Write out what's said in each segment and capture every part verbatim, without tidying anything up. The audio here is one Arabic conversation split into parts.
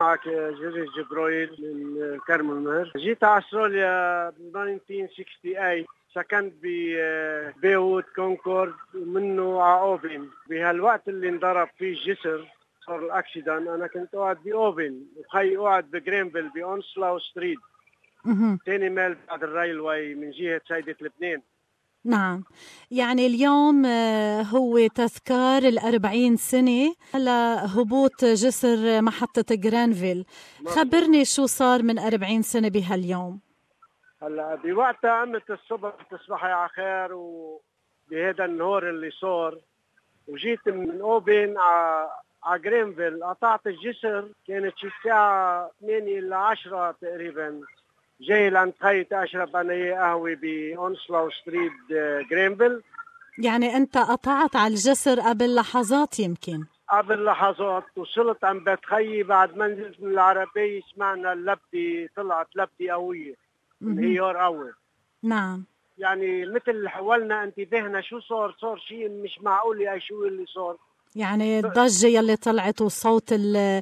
معك جورج جبرويل من كرم النهر. جيت على استراليا ب ألف وتسعمية وثمانية وستين، سكنت ببيروت كونكورد ومنه على أوبن. بهالوقت اللي انضرب فيه الجسر صار الأكسيدان، أنا كنت قاعد بأوبن وخي قاعد بجرينفيل بأونسلاو ستريت ثاني ميل بعد الريلوي من جهة سيدة لبنان. نعم، يعني اليوم هو تذكار الأربعين سنة لهبوط جسر محطة جرانفيل. خبرني شو صار من أربعين سنة بهاليوم. هلا بوقتها قمت الصبح تصبحي على خير وبهذا النهار اللي صار، وجيت من أوبن على على جرينفيل. قطعت الجسر، كانت شي الساعة ثمانية إلى عشرة تقريبا. جاي لعند خيط أشرب أنا إياه قهوة بأونسلاو ستريت جرينفيل. يعني أنت قطعت على الجسر قبل لحظات؟ يمكن قبل لحظات. وصلت عند بيت خيي بعد ما نزلت من العربية سمعنا اللبدة، طلعت لبدة قوية، انهيار قوي. نعم، يعني مثل حولنا انتباهنا شو صار. صار شيء مش معقول يا شو اللي صار. يعني الضجة يلي طلعت وصوت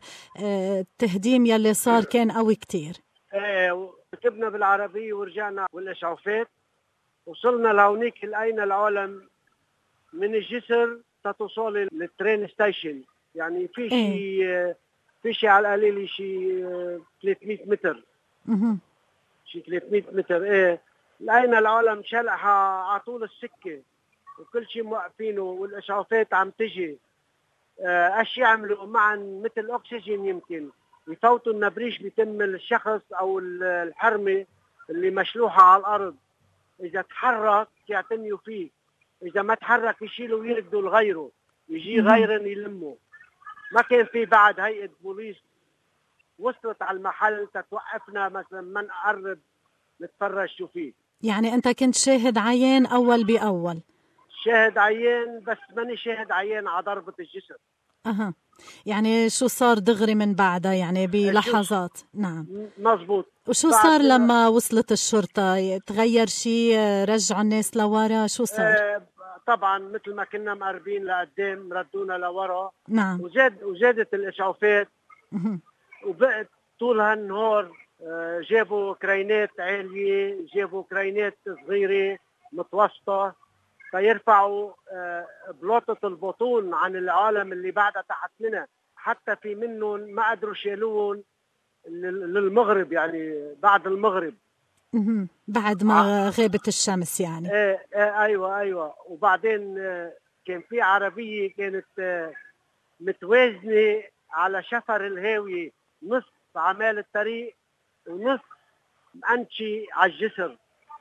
التهديم يلي صار كان قوي كتير. ايه، ركبنا بالعربية ورجعنا والإسعافات. وصلنا لهونيك لقينا العالم من الجسر تتوصل للترين ستيشن. يعني في شيء ايه؟ في شيء على القليل شيء ثلاثمية متر. اها شيء ثلاثمية متر. ايه، لقينا العالم شلحة على طول السكة وكل شيء موقفينه والإسعافات عم تجي. اشياء عملوا معا مثل اكسجين يمكن يفوتوا النبريش بيتم الشخص او الحرمه اللي مشلوحه على الارض. اذا تحرك يعتنيوا فيه، اذا ما تحرك يشيلوا ويردوا لغيره، يجي غيرن يلموا. ما كان في بعد هيئه بوليس وصلت على المحل تتوقفنا مثلا ما نقرب نتفرج شو فيه. يعني انت كنت شاهد عيان اول باول؟ شاهد عيان، بس ماني شاهد عيان على ضربه الجسر. اها، يعني شو صار دغري من بعدها يعني بلحظات؟ نعم مزبوط. وشو صار لما وصلت الشرطة؟ تغير شيء؟ رجعوا الناس لورا؟ شو صار؟ آه طبعا مثل ما كنا مقربين لقدام ردونا لورا. نعم. وزاد وزادت الإسعافات. وبقت طول هالنهار آه جابوا كرينات عالية، جابوا كرينات صغيرة متوسطة فيرفعوا آه بلوطة البطون عن العالم اللي بعدها تحت لنا. حتى في منهم ما قدروا شالوهم للمغرب، يعني بعد المغرب بعد ما غابت الشمس يعني. ايه ايه ايوه ايوه. وبعدين آه كان في عربيه كانت آه متوازنه على شفر الهاويه، نص عمال الطريق ونص مقنشي على الجسر.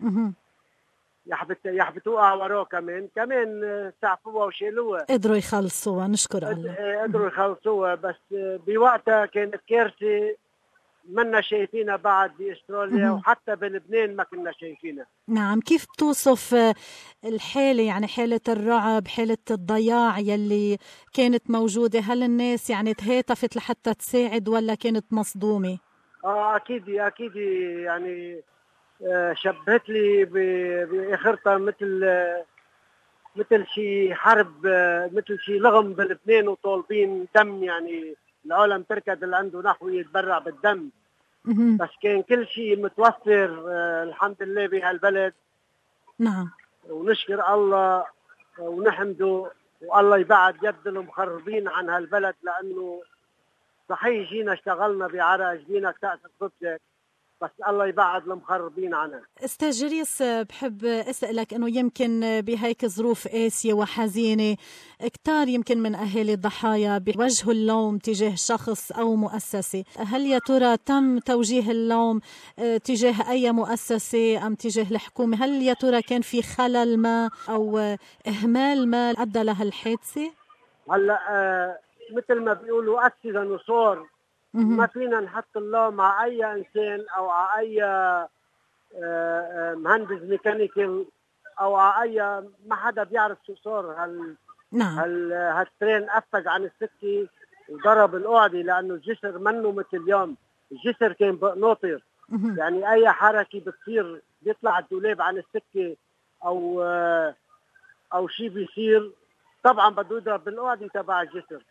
يحبت يحبتوها وراه كمان كمان آه سعفوها وشالوها. قدروا يخلصوها، نشكر الله. قدروا يخلصوها. بس آه بوقتها كانت كارثه منا شايفينها بعد باستراليا، وحتى بلبنان ما كنا شايفينها. نعم. كيف بتوصف الحالة، يعني حالة الرعب، حالة الضياع يلي كانت موجودة؟ هل الناس يعني تهاتفت لحتى تساعد ولا كانت مصدومة؟ اه اكيد اكيد. يعني آه شبهت لي باخرتها مثل آه مثل شي حرب، آه مثل شي لغم بلبنان وطالبين دم. يعني العالم تركض اللي عنده نحو يتبرع بالدم. بس كان كل شيء متوفر آه الحمد لله بهالبلد. نعم. ونشكر الله ونحمده، والله يبعد يد المخربين عن هالبلد، لأنه صحيح جينا اشتغلنا بعرق جبينك تأسف خبزك، بس الله يبعد المخربين عنها. استاذ جريس، بحب اسألك انه يمكن بهيك ظروف قاسية وحزينة كتار يمكن من اهالي الضحايا بوجهوا اللوم تجاه شخص او مؤسسة، هل يا ترى تم توجيه اللوم تجاه اي مؤسسة ام تجاه الحكومة؟ هل يا ترى كان في خلل ما او اهمال ما ادى لهالحادثة؟ هلا آه مثل ما بيقولوا اكسيدنت وصار، ما فينا نحط اللوم على اي انسان او على اي آه آه مهندس ميكانيكي او على اي، ما حدا بيعرف شو صار. هال نعم. هال هالترين افق عن السكه وضرب القعده، لانه الجسر منه مثل اليوم. الجسر كان بقناطر، يعني اي حركه بتصير بيطلع الدولاب عن السكه او آه او شيء بيصير طبعا بده يضرب بالقعده تبع الجسر.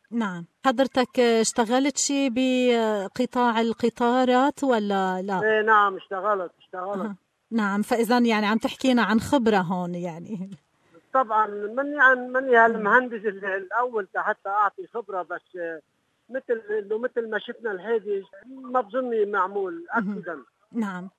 نعم. حضرتك اشتغلت شيء بقطاع القطارات ولا لا؟ ايه نعم اشتغلت اشتغلت أه. نعم، فإذا يعني عم تحكينا عن خبرة هون يعني. طبعا مني عن مني هالمهندس الاول حتى اعطي خبره، بس مثل انه مثل ما شفنا الحادث ما بظني معمول اكيدا. نعم.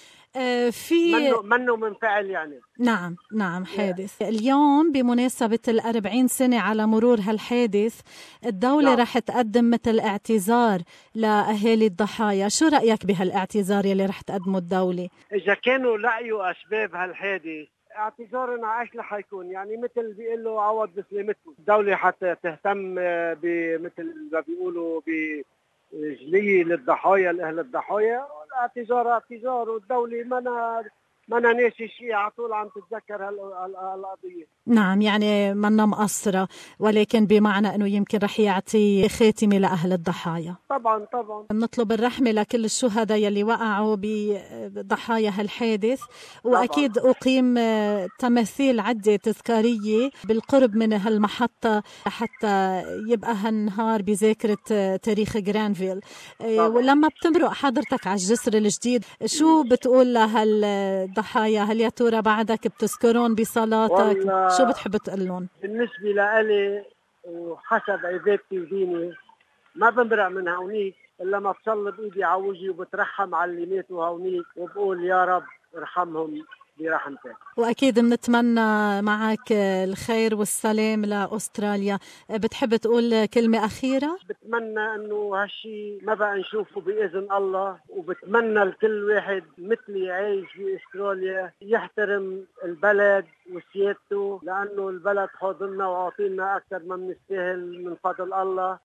آه في منه منه منفعل يعني. نعم نعم حادث اليوم بمناسبة الأربعين سنة على مرور هالحادث، الدولة نعم. رح تقدم مثل اعتذار لأهالي الضحايا. شو رأيك بهالاعتذار يلي رح تقدمه الدولة؟ اذا كانوا لقيوا اسباب هالحادث اعتذارنا ايش رح يكون؟ يعني مثل بيقول له عوض بسلامتكم. الدولة حتى تهتم بمثل ما بيقولوا بجلية للضحايا لأهل الضحايا. الاعتذار اعتذار، والدولة ما ما ناسي شيء، على طول عم تتذكر هالقضية. نعم، يعني منا مقصرة، ولكن بمعنى أنه يمكن رح يعطي خاتمة لأهل الضحايا. طبعا طبعا نطلب الرحمة لكل الشهداء يلي وقعوا بضحايا هالحادث، وأكيد طبعا. أقيم تماثيل عدة تذكارية بالقرب من هالمحطة حتى يبقى هالنهار بذاكرة تاريخ جرانفيل. طبعا. ولما بتمرق حضرتك على الجسر الجديد شو بتقول لهالضحايا؟ هل يا ترى بعدك بتذكرون بصلاتك؟ شو بتحب تقول لهم؟ بالنسبة لإلي وحسب عبادتي وديني ما بمرق من هونيك إلا ما بصلب إيدي على وجهي وبترحم على اللي ماتوا هونيك وبقول يا رب ارحمهم برحمتك. وأكيد بنتمنى معك الخير والسلام لأستراليا. بتحب تقول كلمة أخيرة؟ بتمنى أنه هالشي ما بقى نشوفه بإذن الله، وبتمنى لكل واحد مثلي عايش في أستراليا يحترم البلد وسيادته، لأنه البلد حاضننا وعاطينا أكثر ما بنستاهل من فضل الله.